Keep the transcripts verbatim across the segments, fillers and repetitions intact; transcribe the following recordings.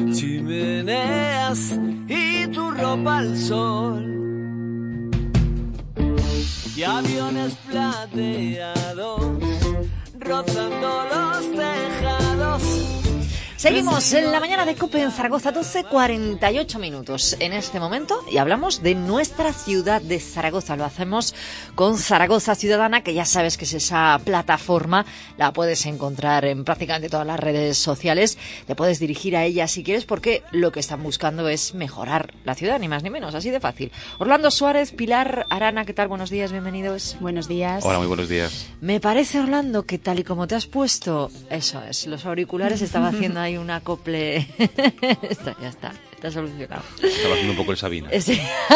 chimeneas y tu ropa al sol. Y aviones plateados rozando los tejados. Seguimos en la mañana de COPE en Zaragoza, doce cuarenta y ocho minutos en este momento, y hablamos de nuestra ciudad de Zaragoza. Lo hacemos con Zaragoza Ciudadana, que ya sabes que es esa plataforma, la puedes encontrar en prácticamente todas las redes sociales. Te puedes dirigir a ella si quieres, porque lo que están buscando es mejorar la ciudad, ni más ni menos, así de fácil. Orlando Suárez, Pilar Arana, ¿qué tal? Buenos días, bienvenidos. Buenos días. Hola, muy buenos días. Me parece, Orlando, que tal y como te has puesto, eso es, los auriculares, estaba haciendo ahí un acople. Está, ya está, está solucionado. Estaba haciendo un poco el Sabina. Sí.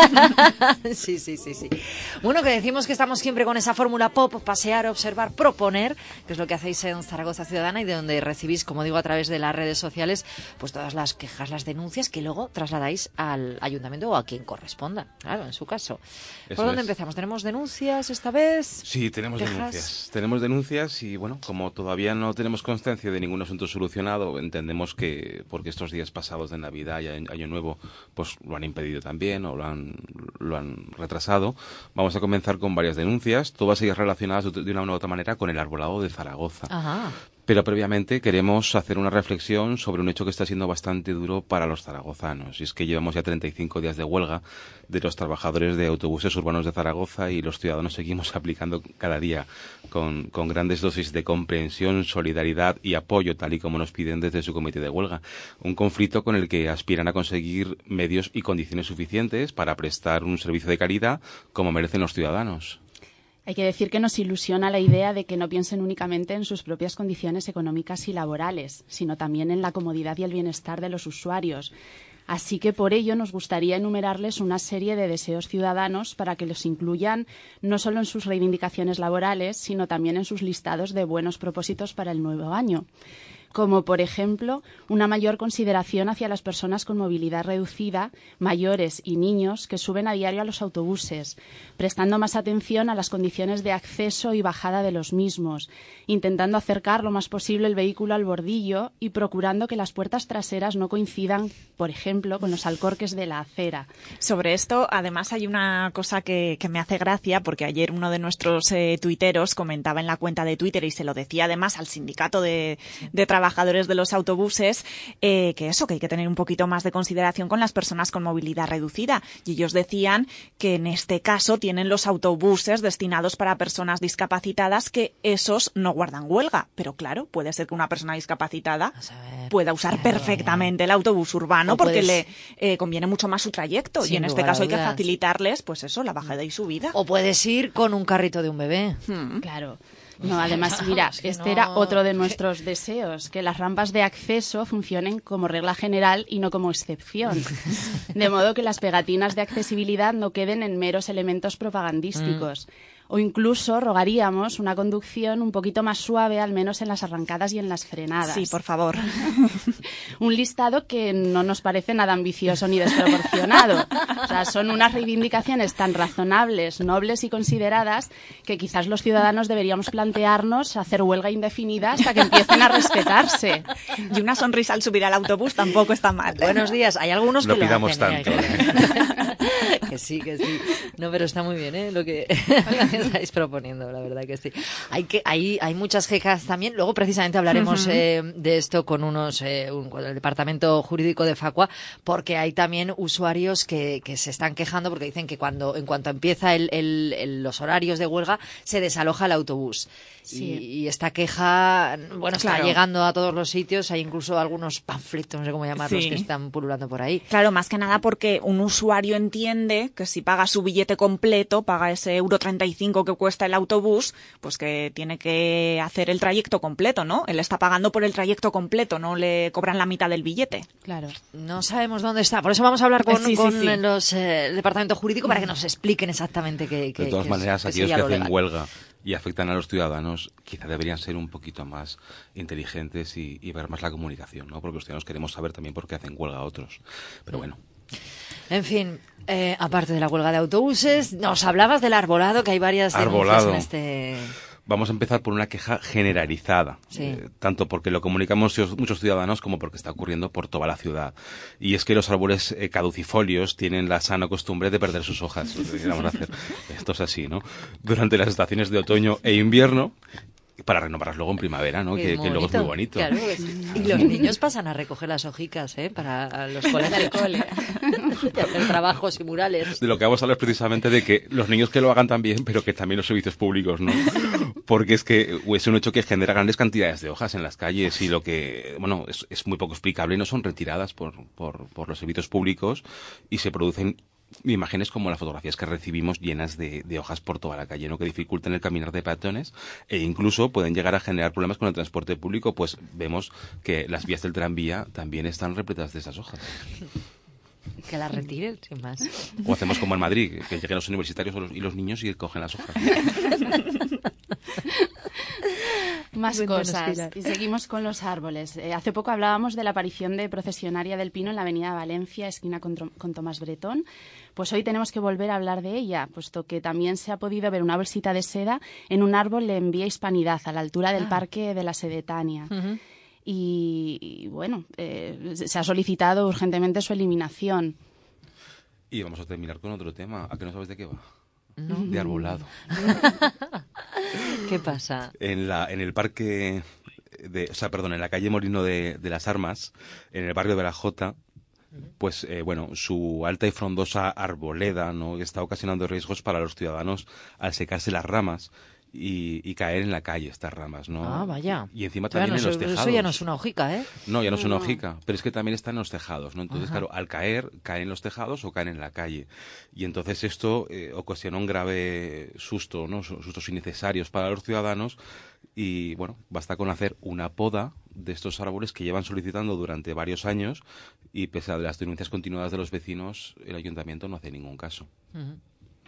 sí, sí, sí, sí. Bueno, que decimos que estamos siempre con esa fórmula pop, pasear, observar, proponer, que es lo que hacéis en Zaragoza Ciudadana, y de donde recibís, como digo, a través de las redes sociales, pues todas las quejas, las denuncias que luego trasladáis al ayuntamiento o a quien corresponda, claro, en su caso. Eso ¿Por dónde es. empezamos? ¿Tenemos denuncias esta vez? Sí, tenemos ¿Quejas? denuncias. Tenemos denuncias y, bueno, como todavía no tenemos constancia de ningún asunto solucionado, entendemos que, porque estos días pasados de Navidad y Año Nuevo, pues lo han impedido también o lo han, lo han retrasado, vamos a comenzar con varias denuncias, todas ellas relacionadas de una u otra manera con el arbolado de Zaragoza. Ajá. Pero previamente queremos hacer una reflexión sobre un hecho que está siendo bastante duro para los zaragozanos. Y es que llevamos ya treinta y cinco días de huelga de los trabajadores de autobuses urbanos de Zaragoza, y los ciudadanos seguimos aplicando cada día con, con grandes dosis de comprensión, solidaridad y apoyo, tal y como nos piden desde su comité de huelga. Un conflicto con el que aspiran a conseguir medios y condiciones suficientes para prestar un servicio de calidad como merecen los ciudadanos. Hay que decir que nos ilusiona la idea de que no piensen únicamente en sus propias condiciones económicas y laborales, sino también en la comodidad y el bienestar de los usuarios. Así que por ello nos gustaría enumerarles una serie de deseos ciudadanos para que los incluyan no solo en sus reivindicaciones laborales, sino también en sus listados de buenos propósitos para el nuevo año. Como, por ejemplo, una mayor consideración hacia las personas con movilidad reducida, mayores y niños que suben a diario a los autobuses, prestando más atención a las condiciones de acceso y bajada de los mismos, intentando acercar lo más posible el vehículo al bordillo y procurando que las puertas traseras no coincidan, por ejemplo, con los alcorques de la acera. Sobre esto, además, hay una cosa que, que me hace gracia, porque ayer uno de nuestros eh, tuiteros comentaba en la cuenta de Twitter, y se lo decía además al sindicato de, de trabajadores de los autobuses, eh, que eso, que hay que tener un poquito más de consideración con las personas con movilidad reducida. Y ellos decían que en este caso tienen los autobuses destinados para personas discapacitadas, que esos no guardan huelga. Pero claro, puede ser que una persona discapacitada ver, pueda usar claro. perfectamente el autobús urbano, O porque puedes... le eh, conviene mucho más su trayecto. Sin Y en este lugar a caso hay que dudas. facilitarles, pues eso, la bajada y subida. O puedes ir con un carrito de un bebé. Hmm. Claro. No, además, mira, Es que este no... era otro de nuestros deseos, que las rampas de acceso funcionen como regla general y no como excepción. De modo que las pegatinas de accesibilidad no queden en meros elementos propagandísticos. Mm. O incluso rogaríamos una conducción un poquito más suave, al menos en las arrancadas y en las frenadas. Sí, por favor. Un listado que no nos parece nada ambicioso ni desproporcionado. O sea, son unas reivindicaciones tan razonables, nobles y consideradas que quizás los ciudadanos deberíamos plantearnos hacer huelga indefinida hasta que empiecen a respetarse. Y una sonrisa al subir al autobús tampoco está mal. Buenos días. Hay algunos No que lo pidamos hacen, tanto. ¿eh? Que sí, que sí. No, pero está muy bien, ¿eh? Lo que estáis proponiendo, la verdad que sí. Hay que hay hay muchas quejas también. Luego precisamente hablaremos uh-huh. eh, de esto con unos eh, un, con el departamento jurídico de Facua, porque hay también usuarios que, que se están quejando porque dicen que cuando en cuanto empieza el, el, el, los horarios de huelga se desaloja el autobús. Sí. Y, y esta queja, bueno, está claro. llegando a todos los sitios. Hay incluso algunos panfletos, no sé cómo llamarlos, sí. que están pululando por ahí. Claro, más que nada porque un usuario entiende que si paga su billete completo, paga ese euro treinta y cinco que cuesta el autobús, pues que tiene que hacer el trayecto completo, ¿no? Él está pagando por el trayecto completo, no le cobran la mitad del billete. Claro. No sabemos dónde está. Por eso vamos a hablar con, sí, sí, con sí. los eh, el departamento jurídico para que nos expliquen exactamente qué, qué De todas qué maneras, es, aquellos que que hacen legal. huelga y afectan a los ciudadanos, quizá deberían ser un poquito más inteligentes y, y ver más la comunicación, ¿no? Porque los ciudadanos queremos saber también por qué hacen huelga a otros. Pero bueno. En fin, eh, aparte de la huelga de autobuses, nos hablabas del arbolado, que hay varias denuncias Arbolado. en este... Vamos a empezar por una queja generalizada, Sí. eh, tanto porque lo comunicamos muchos ciudadanos como porque está ocurriendo por toda la ciudad. Y es que los árboles eh, caducifolios tienen la sana costumbre de perder sus hojas. ¿Qué vamos a hacer? Esto es así, ¿no? Durante las estaciones de otoño e invierno, para renovarlas luego en primavera, ¿no? Que, que luego es muy bonito. Claro, pues, y los niños pasan a recoger las hojicas, ¿eh? Para los colegios del cole. Y hacer trabajos y murales. De lo que vamos a hablar precisamente de que los niños que lo hagan también, pero que también los servicios públicos, ¿no? Porque es que es un hecho que genera grandes cantidades de hojas en las calles y lo que, bueno, es, es muy poco explicable y no son retiradas por, por, por los servicios públicos y se producen imágenes como las fotografías que recibimos llenas de, de hojas por toda la calle, ¿no? Que dificultan el caminar de peatones e incluso pueden llegar a generar problemas con el transporte público, pues vemos que las vías del tranvía también están repletas de esas hojas. Que las retiren, sin más. O hacemos como en Madrid, que lleguen los universitarios y los niños y cogen las hojas. Más Cuéntanos, cosas. Pilar. Y seguimos con los árboles. Eh, hace poco hablábamos de la aparición de procesionaria del pino en la avenida Valencia, esquina con, Tro- con Tomás Bretón. Pues hoy tenemos que volver a hablar de ella, puesto que también se ha podido ver una bolsita de seda en un árbol en Vía Hispanidad, a la altura del Ah. Parque de la Sedetania. Ujú. Y, y, bueno, eh, se ha solicitado urgentemente su eliminación. Y vamos a terminar con otro tema. ¿A que no sabes de qué va? No. De arbolado. ¿Qué pasa? En la en el parque de, o sea, perdón, en la calle Molino de, de las Armas, en el barrio de la Jota, pues eh, bueno, su alta y frondosa arboleda, ¿no?, está ocasionando riesgos para los ciudadanos al secarse las ramas y, y caer en la calle estas ramas, ¿no? Ah, vaya. Y encima Claro, también no, en los eso, tejados. eso ya no es una hojica, ¿eh? No, ya no es una No. hojica, pero es que también están en los tejados, ¿no? Entonces, Ajá. claro, al caer, caen en los tejados o caen en la calle. Y entonces esto eh, ocasiona un grave susto, ¿no? Su- Sustos innecesarios para los ciudadanos y, bueno, basta con hacer una poda de estos árboles que llevan solicitando durante varios años y pese a las denuncias continuadas de los vecinos, el ayuntamiento no hace ningún caso. Ujú.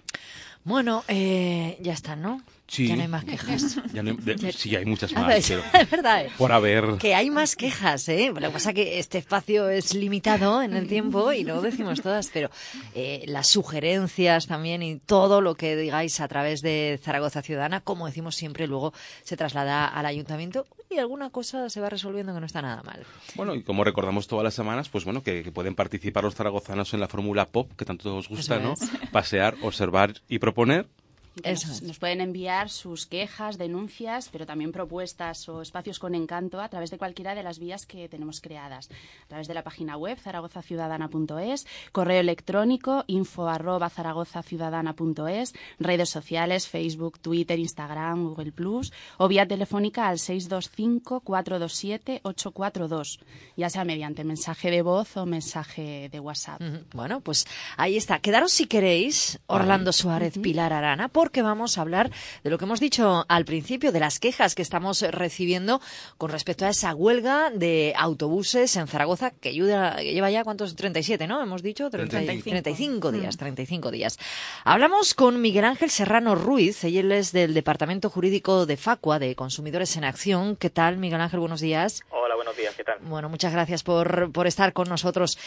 Bueno, eh, ya está, ¿no? Sí. Ya no hay más quejas. Ya no hay- de- sí, hay muchas A más, ver, pero es verdad, ¿eh? por haber... Que hay más quejas, ¿eh? Lo que pasa es que este espacio es limitado en el tiempo y no decimos todas, pero eh, las sugerencias también y todo lo que digáis a través de Zaragoza Ciudadana, como decimos siempre, luego se traslada al ayuntamiento y alguna cosa se va resolviendo que no está nada mal. Bueno, y como recordamos todas las semanas, pues bueno, que, que pueden participar los zaragozanos en la fórmula pop, que tanto os gusta, Eso ¿no? es. Pasear, observar y proponer. Eso Nos, es. nos pueden enviar sus quejas, denuncias, pero también propuestas o espacios con encanto a través de cualquiera de las vías que tenemos creadas. A través de la página web zaragoza ciudadana punto es, correo electrónico info arroba zaragoza ciudadana punto es, redes sociales, Facebook, Twitter, Instagram, Google Plus, o vía telefónica al seis dos cinco, cuatro dos siete, ocho cuatro dos, ya sea mediante mensaje de voz o mensaje de WhatsApp. Ujú. Bueno, pues ahí está. Quedaros si queréis, Orlando Suárez, Pilar Arana, porque vamos a hablar de lo que hemos dicho al principio, de las quejas que estamos recibiendo con respecto a esa huelga de autobuses en Zaragoza, que, ayuda, que lleva ya, ¿cuántos? treinta y siete, ¿no? Hemos dicho, treinta, treinta y cinco. treinta y cinco días, treinta y cinco días. Hablamos con Miguel Ángel Serrano Ruiz, él es del Departamento Jurídico de Facua, de Consumidores en Acción. ¿Qué tal, Miguel Ángel? Buenos días. Hola, buenos días, ¿qué tal? Bueno, muchas gracias por, por estar con nosotros.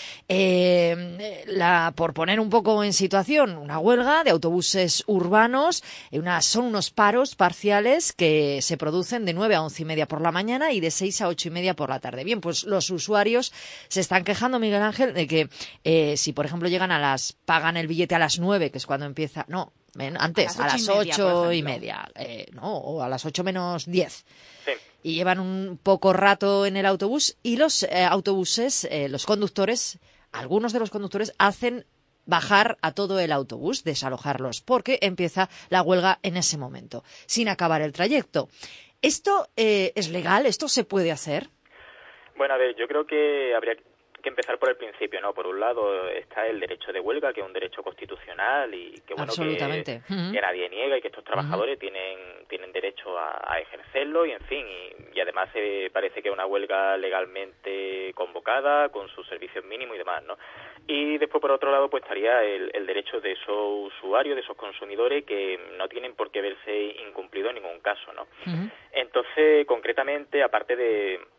Eh, la, por poner un poco en situación, una huelga de autobuses urbanos, eh, una, son unos paros parciales que se producen de nueve a once y media por la mañana y de seis a ocho y media por la tarde. Bien, pues los usuarios se están quejando, Miguel Ángel, de que eh, si, por ejemplo, llegan a las, pagan el billete a las nueve, que es cuando empieza, no, men- antes, a las ocho y media, eh, no, o a las ocho menos diez. Sí. Y llevan un poco rato en el autobús y los eh, autobuses, eh, los conductores, algunos de los conductores hacen bajar a todo el autobús, desalojarlos, porque empieza la huelga en ese momento, sin acabar el trayecto. ¿Esto eh, es legal? ¿Esto se puede hacer? Bueno, a ver, yo creo que habría que empezar por el principio, ¿no? Por un lado está el derecho de huelga, que es un derecho constitucional y que bueno Absolutamente. que, Ujú. que nadie niega y que estos trabajadores uh-huh. tienen tienen derecho a, a ejercerlo y en fin y, y además eh, parece que es una huelga legalmente convocada con sus servicios mínimos y demás, ¿no? Y después por otro lado pues estaría el, el derecho de esos usuarios, de esos consumidores que no tienen por qué verse incumplidos en ningún caso, ¿no? Uh-huh. Entonces concretamente aparte de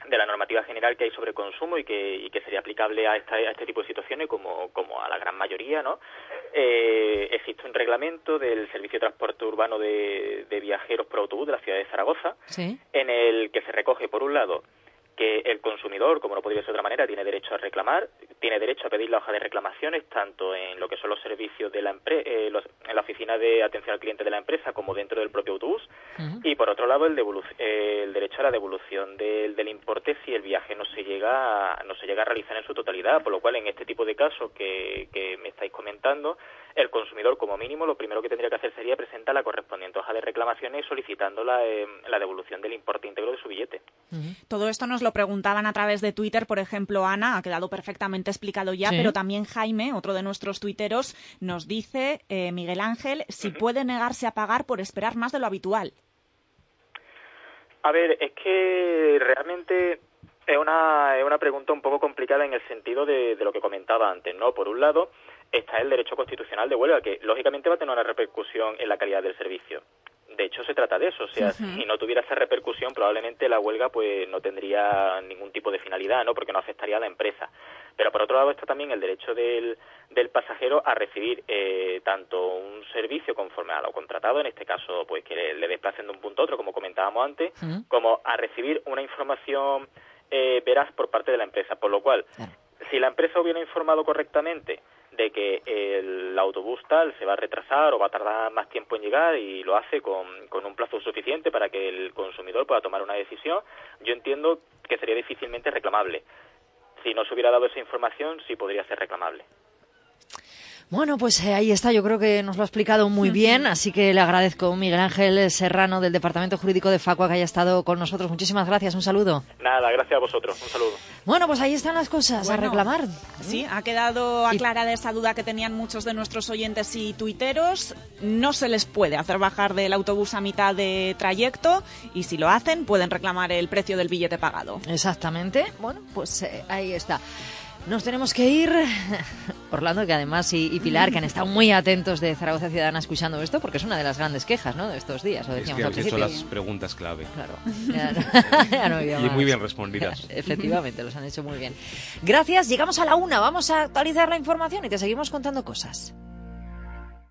de la normativa general que hay sobre consumo y que, y que sería aplicable a, esta, a este tipo de situaciones como, como a la gran mayoría, ¿no? Eh, existe un reglamento del Servicio de Transporte Urbano de, de Viajeros por Autobús de la ciudad de Zaragoza, ¿Sí? en el que se recoge, por un lado, que el consumidor, como no podría ser de otra manera, tiene derecho a reclamar, tiene derecho a pedir la hoja de reclamaciones, tanto en lo que son los servicios de la empresa, eh, los, en la oficina de atención al cliente de la empresa, como dentro del propio autobús, uh-huh. y por otro lado el, devolu- eh, el derecho a la devolución del, del importe si el viaje no se llega a, no se llega a realizar en su totalidad, por lo cual en este tipo de casos que, que me estáis comentando, el consumidor como mínimo lo primero que tendría que hacer sería presentar la correspondiente hoja de reclamaciones solicitando la, eh, la devolución del importe íntegro de su billete. Uh-huh. Todo esto nos lo preguntaban a través de Twitter, por ejemplo, Ana, ha quedado perfectamente explicado ya, sí. pero también Jaime, otro de nuestros tuiteros, nos dice, eh, Miguel Ángel, si uh-huh. puede negarse a pagar por esperar más de lo habitual. A ver, es que realmente es una, es una pregunta un poco complicada en el sentido de, de lo que comentaba antes, ¿no? Por un lado está el derecho constitucional de huelga, que lógicamente va a tener una repercusión en la calidad del servicio. De hecho, se trata de eso. O sea, uh-huh. si no tuviera esa repercusión, probablemente la huelga pues no tendría ningún tipo de finalidad, ¿no? Porque no afectaría a la empresa. Pero por otro lado está también el derecho del, del pasajero a recibir eh, tanto un servicio conforme a lo contratado, en este caso pues que le, le desplacen de un punto a otro, como comentábamos antes, uh-huh. como a recibir una información eh, veraz por parte de la empresa. Por lo cual, uh-huh. si la empresa hubiera informado correctamente de que el autobús tal se va a retrasar o va a tardar más tiempo en llegar y lo hace con, con un plazo suficiente para que el consumidor pueda tomar una decisión, yo entiendo que sería difícilmente reclamable. Si no se hubiera dado esa información, sí podría ser reclamable. Bueno, pues eh, ahí está, yo creo que nos lo ha explicado muy bien, así que le agradezco a Miguel Ángel Serrano del Departamento Jurídico de Facua que haya estado con nosotros. Muchísimas gracias, un saludo. Nada, gracias a vosotros, un saludo. Bueno, pues ahí están las cosas, bueno, a reclamar. Sí, ha quedado aclarada esa duda que tenían muchos de nuestros oyentes y tuiteros. No se les puede hacer bajar del autobús a mitad de trayecto y si lo hacen pueden reclamar el precio del billete pagado. Exactamente, bueno, pues eh, ahí está. Nos tenemos que ir. Orlando, que además, y, y Pilar, que han estado muy atentos de Zaragoza Ciudadana escuchando esto, porque es una de las grandes quejas, ¿no?, de estos días. Lo decíamos es que habéis hecho las preguntas clave. Claro. Ya no, ya no había y más. muy bien respondidas. Efectivamente, los han hecho muy bien. Gracias, llegamos a la una. Vamos a actualizar la información y te seguimos contando cosas.